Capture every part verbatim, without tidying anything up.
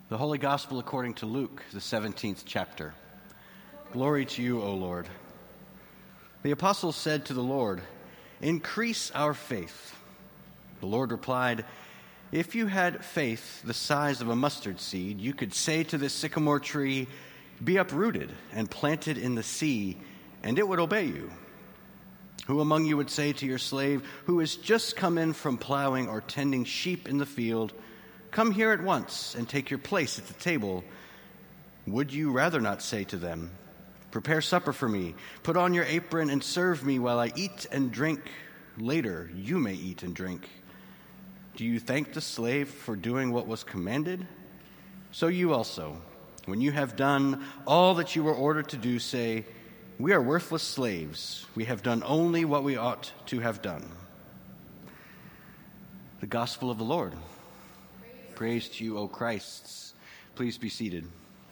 The Holy Gospel according to Luke, the seventeenth chapter. Glory to you, O Lord. The apostles said to the Lord, "Increase our faith." The Lord replied, "If you had faith the size of a mustard seed, you could say to this sycamore tree, 'Be uprooted and planted in the sea,' and it would obey you. Who among you would say to your slave, who has just come in from plowing or tending sheep in the field, 'Come here at once and take your place at the table'? Would you rather not say to them, 'Prepare supper for me, put on your apron and serve me while I eat and drink. Later you may eat and drink'? Do you thank the slave for doing what was commanded? So you also, when you have done all that you were ordered to do, say, 'We are worthless slaves. We have done only what we ought to have done.'" The Gospel of the Lord. Praise to you, O Christ. Please be seated.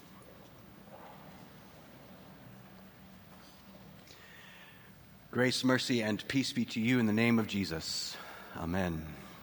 Grace, mercy, and peace be to you in the name of Jesus. Amen.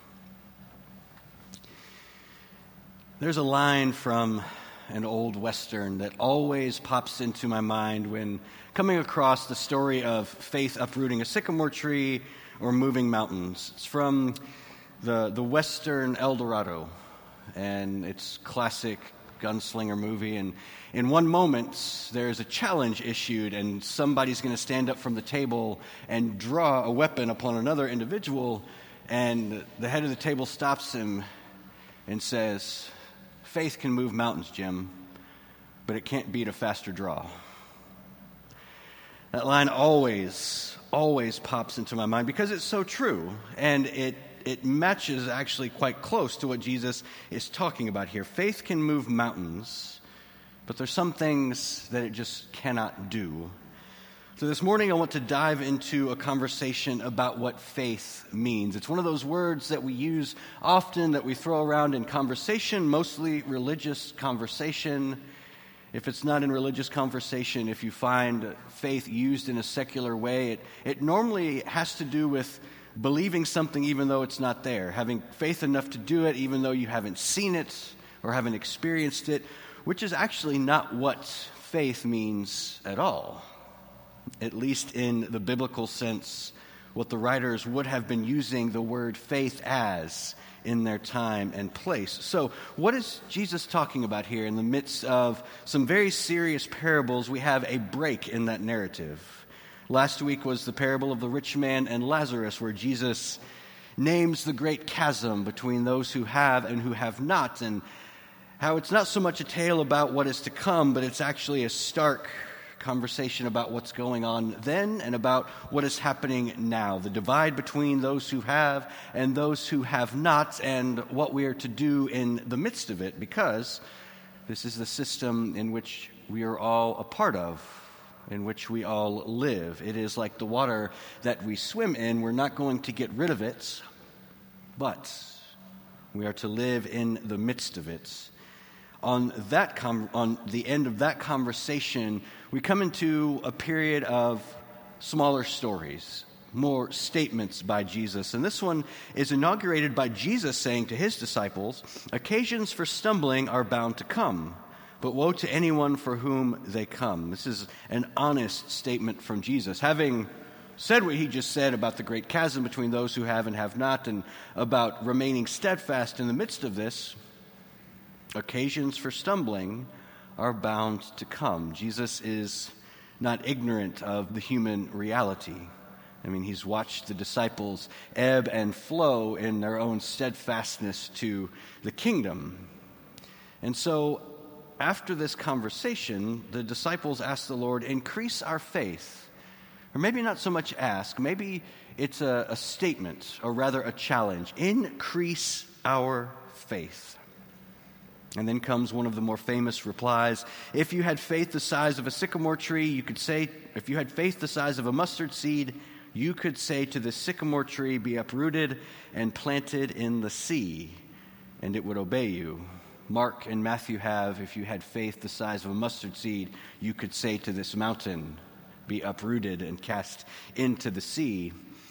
There's a line from an old Western that always pops into my mind when coming across the story of faith uprooting a sycamore tree or moving mountains. It's from the, the Western El Dorado, and it's classic gunslinger movie. And in one moment, there's a challenge issued, and somebody's going to stand up from the table and draw a weapon upon another individual, and the head of the table stops him and says, "Faith can move mountains, Jim, but it can't beat a faster draw." That line always, always pops into my mind because it's so true, and it It matches actually quite close to what Jesus is talking about here. Faith can move mountains, but there's some things that it just cannot do. So this morning I want to dive into a conversation about what faith means. It's one of those words that we use often, that we throw around in conversation, mostly religious conversation. If it's not in religious conversation, if you find faith used in a secular way, it, it normally has to do with believing something even though it's not there, having faith enough to do it even though you haven't seen it or haven't experienced it, which is actually not what faith means at all, at least in the biblical sense, what the writers would have been using the word faith as in their time and place. So what is Jesus talking about here? In the midst of some very serious parables, we have a break in that narrative. Last week was the parable of the rich man and Lazarus, where Jesus names the great chasm between those who have and who have not, and how it's not so much a tale about what is to come, but it's actually a stark conversation about what's going on then and about what is happening now, the divide between those who have and those who have not, and what we are to do in the midst of it, because this is the system in which we are all a part of, in which we all live. It is like the water that we swim in. We're not going to get rid of it, but we are to live in the midst of it. On that com- on the end of that conversation, we come into a period of smaller stories, more statements by Jesus. And this one is inaugurated by Jesus saying to his disciples, "Occasions for stumbling are bound to come, but woe to anyone for whom they come." This is an honest statement from Jesus. Having said what he just said about the great chasm between those who have and have not, and about remaining steadfast in the midst of this, occasions for stumbling are bound to come. Jesus is not ignorant of the human reality. I mean, he's watched the disciples ebb and flow in their own steadfastness to the kingdom. And so after this conversation, the disciples ask the Lord, "Increase our faith." Or maybe not so much ask, maybe it's a, a statement, or rather a challenge. "Increase our faith." And then comes one of the more famous replies. If you had faith the size of a sycamore tree, you could say, if you had faith the size of a mustard seed, you could say to the sycamore tree, "Be uprooted and planted in the sea," and it would obey you. Mark and Matthew have, if you had faith the size of a mustard seed, you could say to this mountain, "Be uprooted and cast into the sea."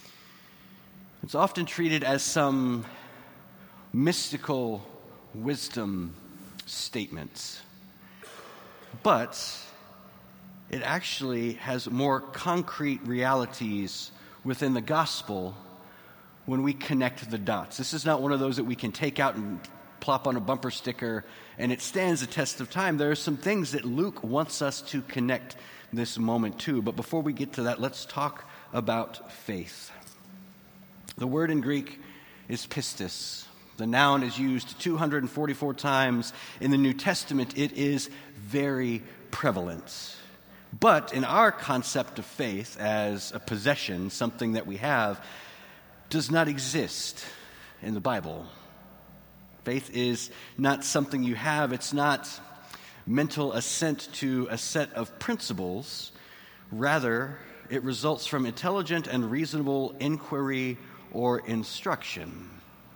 It's often treated as some mystical wisdom statements. But it actually has more concrete realities within the gospel when we connect the dots. This is not one of those that we can take out and plop on a bumper sticker and it stands the test of time. There are some things that Luke wants us to connect this moment to. But before we get to that, let's talk about faith. The word in Greek is pistis. The noun is used two hundred forty-four times in the New Testament. It is very prevalent. But in our concept of faith as a possession, something that we have, does not exist in the Bible. Faith is not something you have. It's not mental assent to a set of principles. Rather, it results from intelligent and reasonable inquiry or instruction.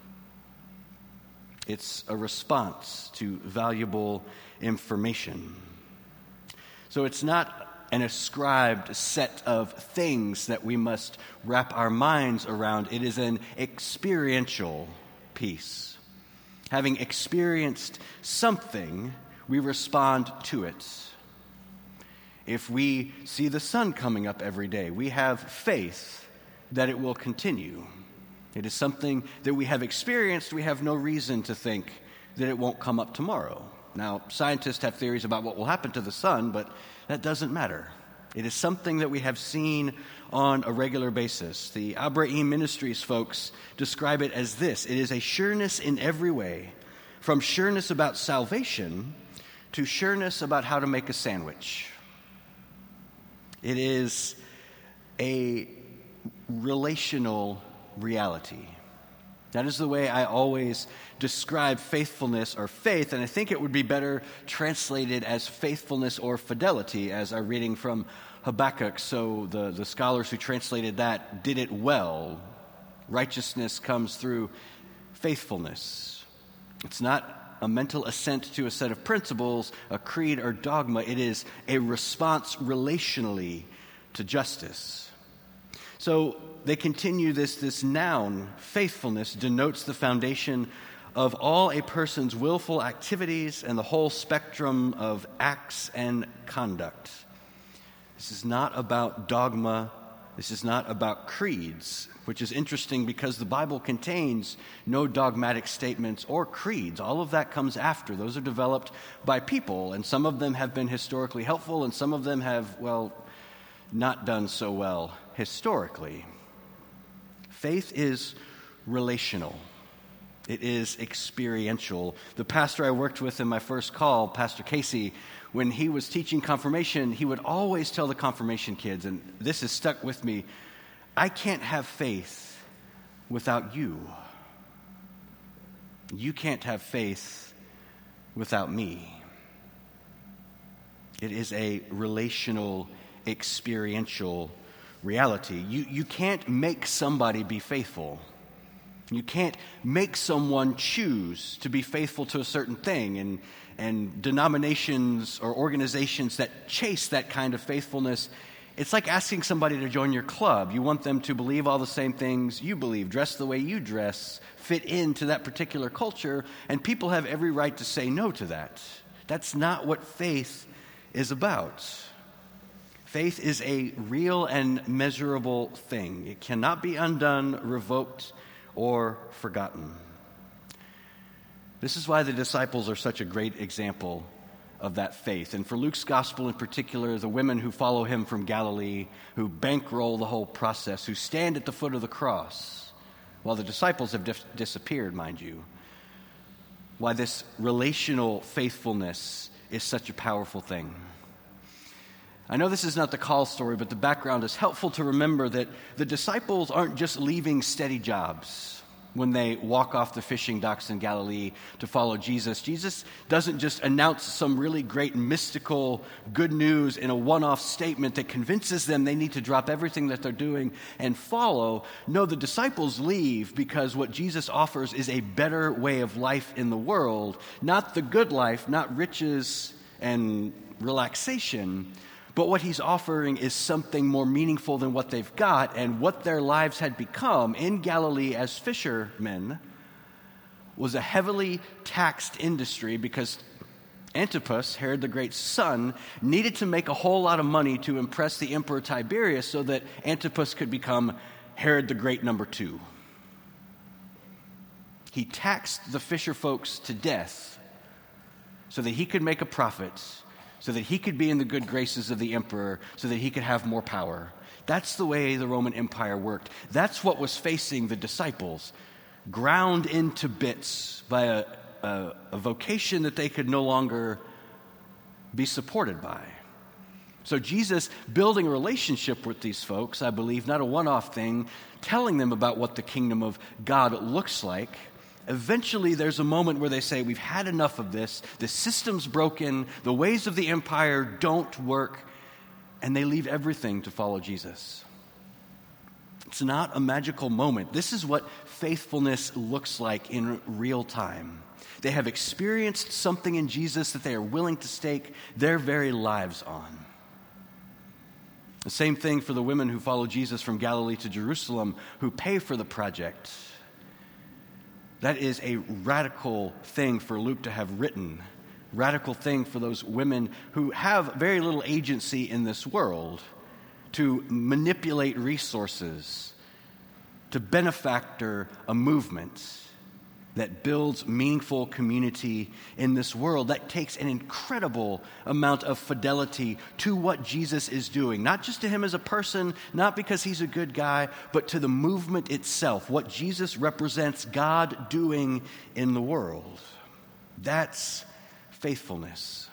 It's a response to valuable information. So it's not an ascribed set of things that we must wrap our minds around. It is an experiential piece. Having experienced something, we respond to it. If we see the sun coming up every day, we have faith that it will continue. It is something that we have experienced. We have no reason to think that it won't come up tomorrow. Now, scientists have theories about what will happen to the sun, but that doesn't matter. It is something that we have seen on a regular basis. The Abraim Ministries folks describe it as this. It is a sureness in every way, from sureness about salvation to sureness about how to make a sandwich. It is a relational reality. That is the way I always describe faithfulness or faith, and I think it would be better translated as faithfulness or fidelity, as our reading from Habakkuk. So the, the scholars who translated that did it well. Righteousness comes through faithfulness. It's not a mental assent to a set of principles, a creed or dogma. It is a response relationally to justice. So they continue this, this noun, faithfulness, denotes the foundation of all a person's willful activities and the whole spectrum of acts and conduct. This is not about dogma. This is not about creeds, which is interesting because the Bible contains no dogmatic statements or creeds. All of that comes after. Those are developed by people, and some of them have been historically helpful, and some of them have, well, not done so well historically. Faith is relational. It is experiential. The pastor I worked with in my first call, Pastor Casey, when he was teaching confirmation, he would always tell the confirmation kids, and this has stuck with me, I can't have faith without you. You can't have faith without me. It is a relational, experiential reality. You, you can't make somebody be faithful. You can't make someone choose to be faithful to a certain thing, and, and denominations or organizations that chase that kind of faithfulness, it's like asking somebody to join your club. You want them to believe all the same things you believe, dress the way you dress, fit into that particular culture, and people have every right to say no to that. That's not what faith is about. Faith is a real and measurable thing. It cannot be undone, revoked, or forgotten. This is why the disciples are such a great example of that faith. And for Luke's gospel in particular, the women who follow him from Galilee, who bankroll the whole process, who stand at the foot of the cross, while the disciples have dis- disappeared, mind you. Why this relational faithfulness is such a powerful thing. I know this is not the call story, but the background is helpful to remember that the disciples aren't just leaving steady jobs when they walk off the fishing docks in Galilee to follow Jesus. Jesus doesn't just announce some really great mystical good news in a one-off statement that convinces them they need to drop everything that they're doing and follow. No, the disciples leave because what Jesus offers is a better way of life in the world, not the good life, not riches and relaxation, but what he's offering is something more meaningful than what they've got, and what their lives had become in Galilee as fishermen was a heavily taxed industry because Antipas, Herod the Great's son, needed to make a whole lot of money to impress the Emperor Tiberius so that Antipas could become Herod the Great number two. He taxed the fisher folks to death so that he could make a profit, so that he could be in the good graces of the emperor, so that he could have more power. That's the way the Roman Empire worked. That's what was facing the disciples, ground into bits by a, a, a vocation that they could no longer be supported by. So Jesus building a relationship with these folks, I believe, not a one-off thing, telling them about what the kingdom of God looks like. Eventually, there's a moment where they say, we've had enough of this. The system's broken. The ways of the empire don't work. And they leave everything to follow Jesus. It's not a magical moment. This is what faithfulness looks like in real time. They have experienced something in Jesus that they are willing to stake their very lives on. The same thing for the women who follow Jesus from Galilee to Jerusalem, who pay for the project. That is a radical thing for Luke to have written. Radical thing for those women who have very little agency in this world to manipulate resources, to benefactor a movement that builds meaningful community in this world. That takes an incredible amount of fidelity to what Jesus is doing, not just to him as a person, not because he's a good guy, but to the movement itself, what Jesus represents God doing in the world. That's faithfulness.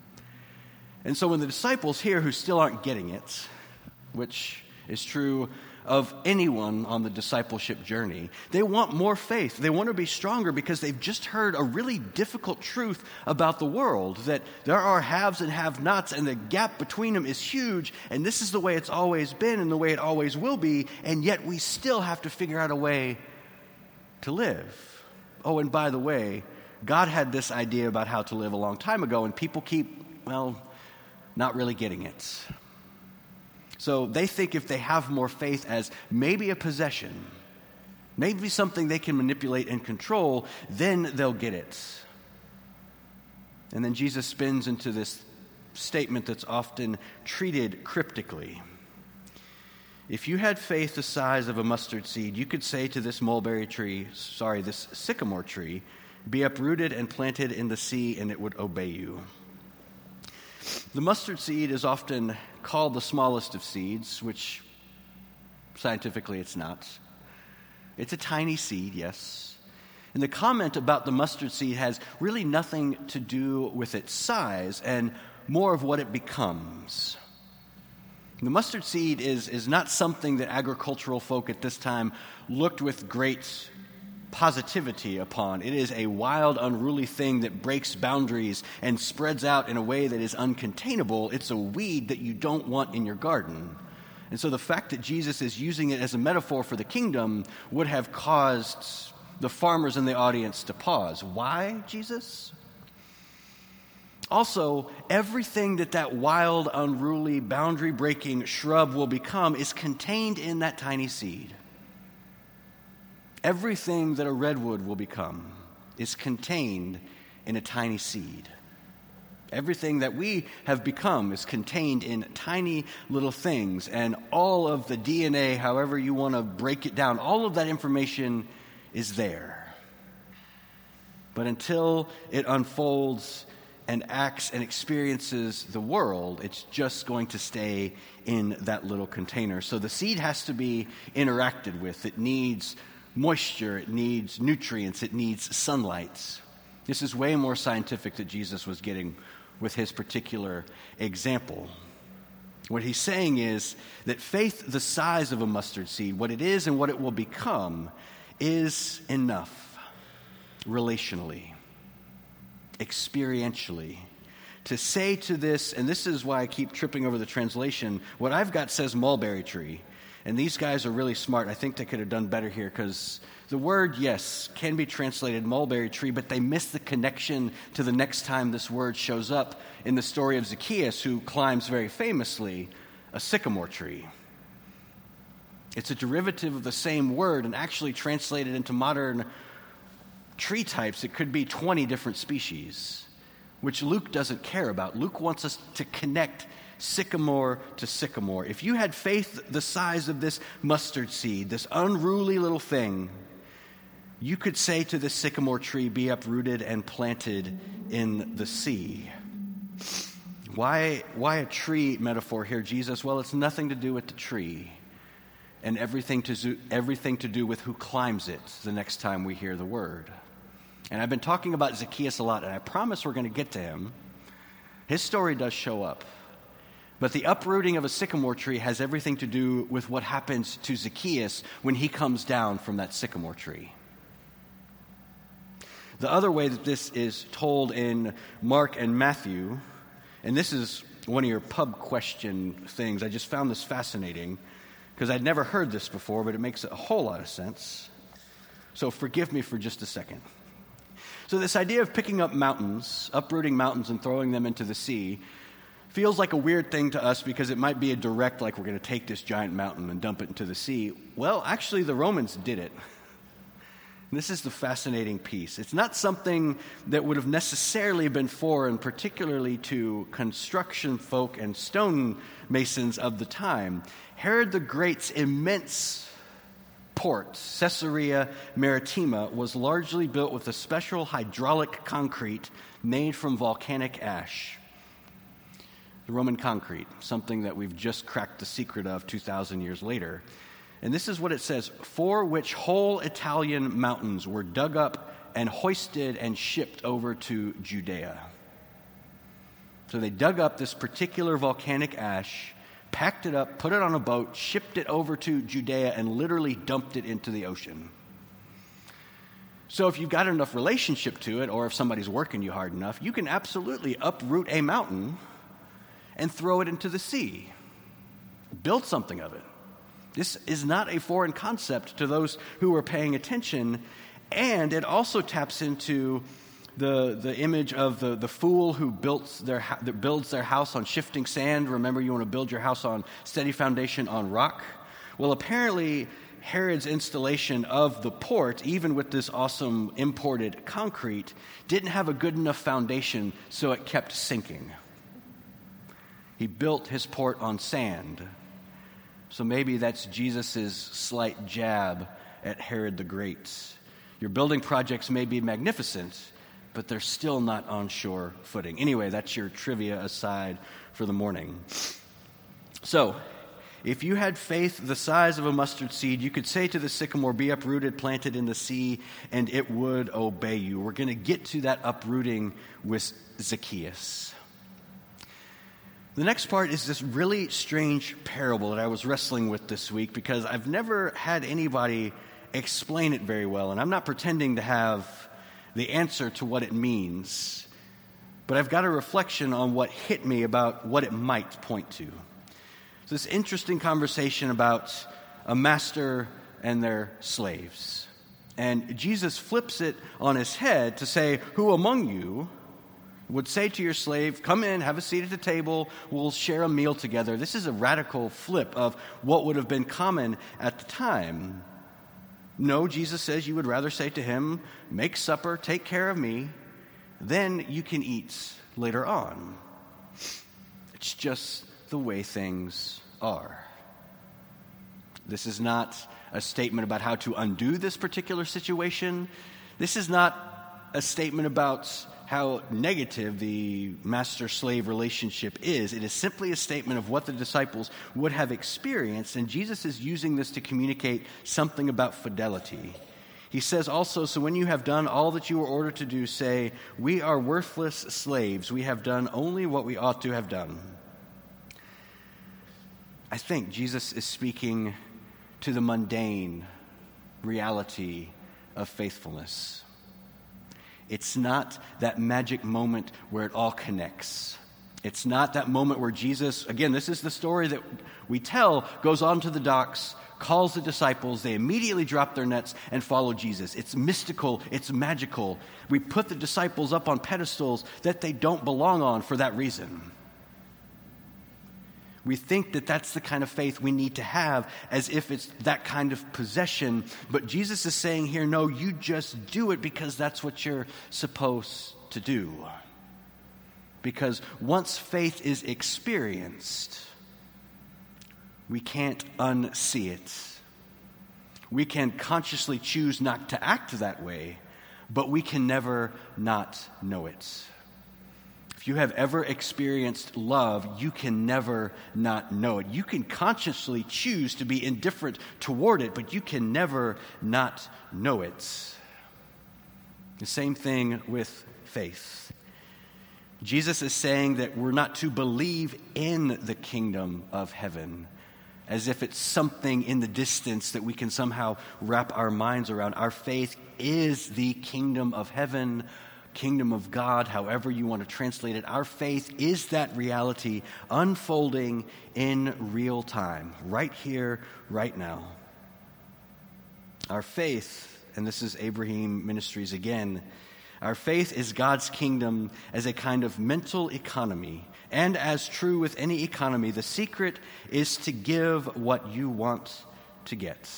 And so when the disciples here who still aren't getting it, which is true of anyone on the discipleship journey, they want more faith. They want to be stronger because they've just heard a really difficult truth about the world, that there are haves and have-nots, and the gap between them is huge, and this is the way it's always been and the way it always will be, and yet we still have to figure out a way to live. Oh, and by the way, God had this idea about how to live a long time ago, and people keep, well, not really getting it. So they think if they have more faith as maybe a possession, maybe something they can manipulate and control, then they'll get it. And then Jesus spins into this statement that's often treated cryptically. If you had faith the size of a mustard seed, you could say to this mulberry tree, sorry, this sycamore tree, be uprooted and planted in the sea, and it would obey you. The mustard seed is often called the smallest of seeds, which scientifically it's not. It's a tiny seed, yes. And the comment about the mustard seed has really nothing to do with its size and more of what it becomes. The mustard seed is, is not something that agricultural folk at this time looked with great positivity upon. It is a wild, unruly thing that breaks boundaries and spreads out in a way that is uncontainable. It's a weed that you don't want in your garden. And so the fact that Jesus is using it as a metaphor for the kingdom would have caused the farmers in the audience to pause. Why, Jesus? Also, everything that that wild, unruly, boundary-breaking shrub will become is contained in that tiny seed. Everything that a redwood will become is contained in a tiny seed. Everything that we have become is contained in tiny little things, and all of the D N A, however you want to break it down, all of that information is there. But until it unfolds and acts and experiences the world, it's just going to stay in that little container. So the seed has to be interacted with. It needs moisture, it needs nutrients, it needs sunlight. This is way more scientific that Jesus was getting with his particular example. What he's saying is that faith the size of a mustard seed, what it is and what it will become, is enough relationally, experientially, to say to this, and this is why I keep tripping over the translation, what I've got says mulberry tree. And these guys are really smart. I think they could have done better here because the word, yes, can be translated mulberry tree, but they miss the connection to the next time this word shows up in the story of Zacchaeus, who climbs very famously a sycamore tree. It's a derivative of the same word, and actually translated into modern tree types, it could be twenty different species. which Luke doesn't care about. Luke wants us to connect sycamore to sycamore. If you had faith the size of this mustard seed, this unruly little thing, you could say to this sycamore tree, be uprooted and planted in the sea. Why, why a tree metaphor here, Jesus? Well, it's nothing to do with the tree and everything to, zo- everything to do with who climbs it the next time we hear the word. And I've been talking about Zacchaeus a lot, and I promise we're going to get to him. His story does show up. But the uprooting of a sycamore tree has everything to do with what happens to Zacchaeus when he comes down from that sycamore tree. The other way that this is told in Mark and Matthew, and this is one of your pub question things. I just found this fascinating because I'd never heard this before, but it makes a whole lot of sense. So forgive me for just a second. So this idea of picking up mountains, uprooting mountains and throwing them into the sea, feels like a weird thing to us because it might be a direct, like we're going to take this giant mountain and dump it into the sea. Well, actually, the Romans did it. And this is the fascinating piece. It's not something that would have necessarily been foreign, particularly to construction folk and stonemasons of the time. Herod the Great's immense port, Caesarea Maritima, was largely built with a special hydraulic concrete made from volcanic ash. The Roman concrete, something that we've just cracked the secret of two thousand years later. And this is what it says: for which whole Italian mountains were dug up and hoisted and shipped over to Judea. So they dug up this particular volcanic ash, packed it up, put it on a boat, shipped it over to Judea, and literally dumped it into the ocean. So if you've got enough relationship to it, or if somebody's working you hard enough, you can absolutely uproot a mountain and throw it into the sea. Build something of it. This is not a foreign concept to those who are paying attention, and it also taps into the the image of the, the fool who builds their that builds their house on shifting sand. Remember, you want to build your house on steady foundation on rock. Well, apparently, Herod's installation of the port, even with this awesome imported concrete, didn't have a good enough foundation, so it kept sinking. He built his port on sand. So maybe that's Jesus' slight jab at Herod the Great. Your building projects may be magnificent, but they're still not on sure footing. Anyway, that's your trivia aside for the morning. So, if you had faith the size of a mustard seed, you could say to the sycamore, be uprooted, planted in the sea, and it would obey you. We're going to get to that uprooting with Zacchaeus. The next part is this really strange parable that I was wrestling with this week because I've never had anybody explain it very well, and I'm not pretending to have the answer to what it means, but I've got a reflection on what hit me about what it might point to. So this interesting conversation about a master and their slaves. And Jesus flips it on his head to say, who among you would say to your slave, come in, have a seat at the table, we'll share a meal together. This is a radical flip of what would have been common at the time. No, Jesus says you would rather say to him, make supper, take care of me, then you can eat later on. It's just the way things are. This is not a statement about how to undo this particular situation. This is not a statement about how negative the master-slave relationship is. It is simply a statement of what the disciples would have experienced, and Jesus is using this to communicate something about fidelity. He says also, so when you have done all that you were ordered to do, say, we are worthless slaves. We have done only what we ought to have done. I think Jesus is speaking to the mundane reality of faithfulness. It's not that magic moment where it all connects. It's not that moment where Jesus, again, this is the story that we tell, goes onto the docks, calls the disciples, they immediately drop their nets and follow Jesus. It's mystical, it's magical. We put the disciples up on pedestals that they don't belong on for that reason. We think that that's the kind of faith we need to have, as if it's that kind of possession. But Jesus is saying here, no, you just do it because that's what you're supposed to do. Because once faith is experienced, we can't unsee it. We can consciously choose not to act that way, but we can never not know it. If you have ever experienced love, you can never not know it. You can consciously choose to be indifferent toward it, but you can never not know it. The same thing with faith. Jesus is saying that we're not to believe in the kingdom of heaven as if it's something in the distance that we can somehow wrap our minds around. Our faith is the kingdom of heaven, kingdom of God, however you want to translate it. Our faith is that reality unfolding in real time, right here, right now. Our faith, and this is Abraham Ministries again, our faith is God's kingdom as a kind of mental economy. And as true with any economy, the secret is to give what you want to get.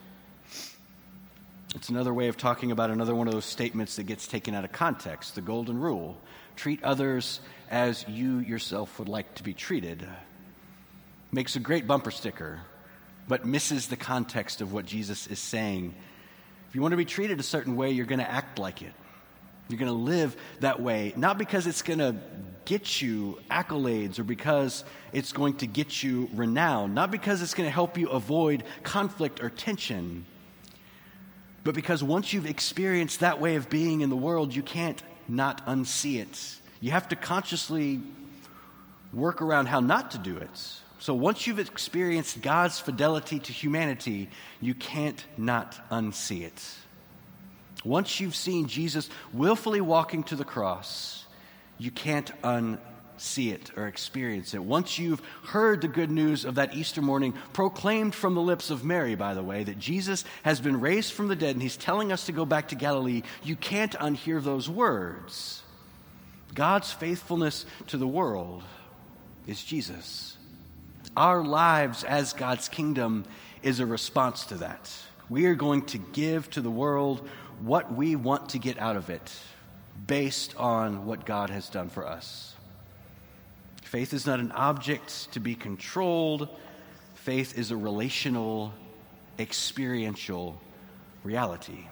It's another way of talking about another one of those statements that gets taken out of context, the golden rule. Treat others as you yourself would like to be treated. Makes a great bumper sticker, but misses the context of what Jesus is saying. If you want to be treated a certain way, you're going to act like it. You're going to live that way, not because it's going to get you accolades or because it's going to get you renown, not because it's going to help you avoid conflict or tension, but because once you've experienced that way of being in the world, you can't not unsee it. You have to consciously work around how not to do it. So once you've experienced God's fidelity to humanity, you can't not unsee it. Once you've seen Jesus willfully walking to the cross, you can't unsee it or experience it. Once you've heard the good news of that Easter morning, proclaimed from the lips of Mary, by the way, that Jesus has been raised from the dead and he's telling us to go back to Galilee, you can't unhear those words. God's faithfulness to the world is Jesus. Our lives as God's kingdom is a response to that. We are going to give to the world what we want to get out of it based on what God has done for us. Faith is not an object to be controlled. Faith is a relational, experiential reality.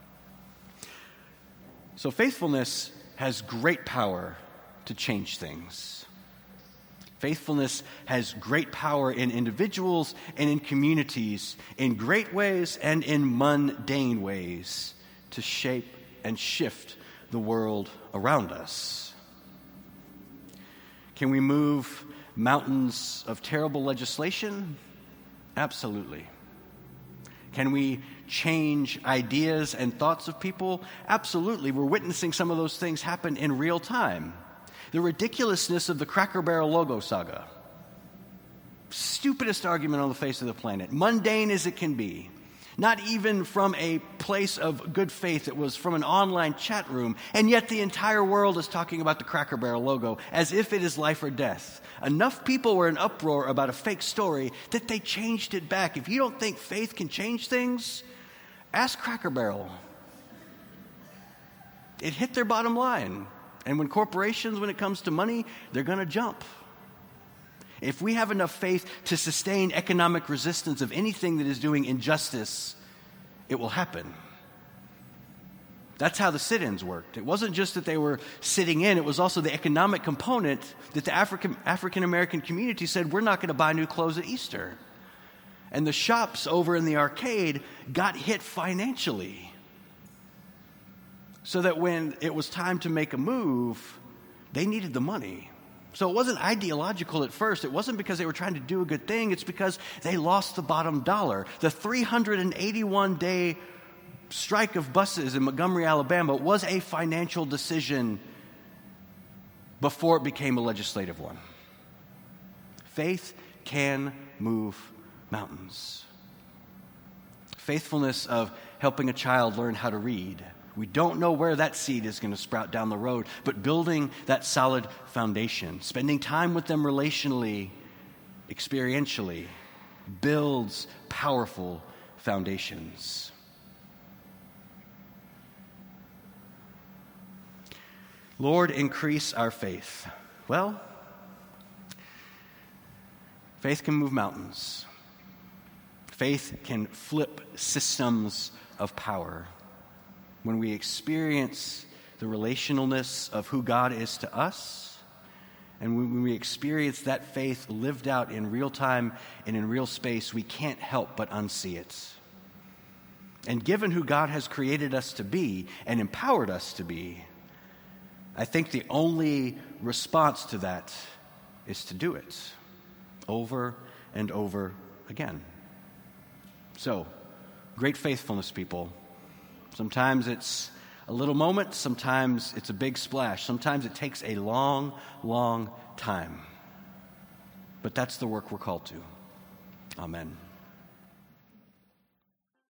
So faithfulness has great power to change things. Faithfulness has great power in individuals and in communities, in great ways and in mundane ways, to shape and shift the world around us. Can we move mountains of terrible legislation? Absolutely. Can we change ideas and thoughts of people? Absolutely. We're witnessing some of those things happen in real time. The ridiculousness of the Cracker Barrel logo saga. Stupidest argument on the face of the planet. Mundane as it can be. Not even from a place of good faith. It was from an online chat room. And yet the entire world is talking about the Cracker Barrel logo as if it is life or death. Enough people were in uproar about a fake story that they changed it back. If you don't think faith can change things, ask Cracker Barrel. It hit their bottom line. And when corporations, when it comes to money, they're going to jump. If we have enough faith to sustain economic resistance of anything that is doing injustice, it will happen. That's how the sit-ins worked. It wasn't just that they were sitting in, it was also the economic component that the African, African-American community said, we're not going to buy new clothes at Easter. And the shops over in the arcade got hit financially. So that when it was time to make a move, they needed the money. So it wasn't ideological at first. It wasn't because they were trying to do a good thing. It's because they lost the bottom dollar. The three hundred eighty-one day strike of buses in Montgomery, Alabama was a financial decision before it became a legislative one. Faith can move mountains. Faithfulness of helping a child learn how to read. We don't know where that seed is going to sprout down the road, but building that solid foundation, spending time with them relationally, experientially, builds powerful foundations. Lord, increase our faith. Well, faith can move mountains. Faith can flip systems of power. When we experience the relationalness of who God is to us, and when we experience that faith lived out in real time and in real space, we can't help but unsee it. And given who God has created us to be and empowered us to be, I think the only response to that is to do it over and over again. So, great faithfulness, people. Sometimes it's a little moment, sometimes it's a big splash, sometimes it takes a long, long time. But that's the work we're called to. Amen.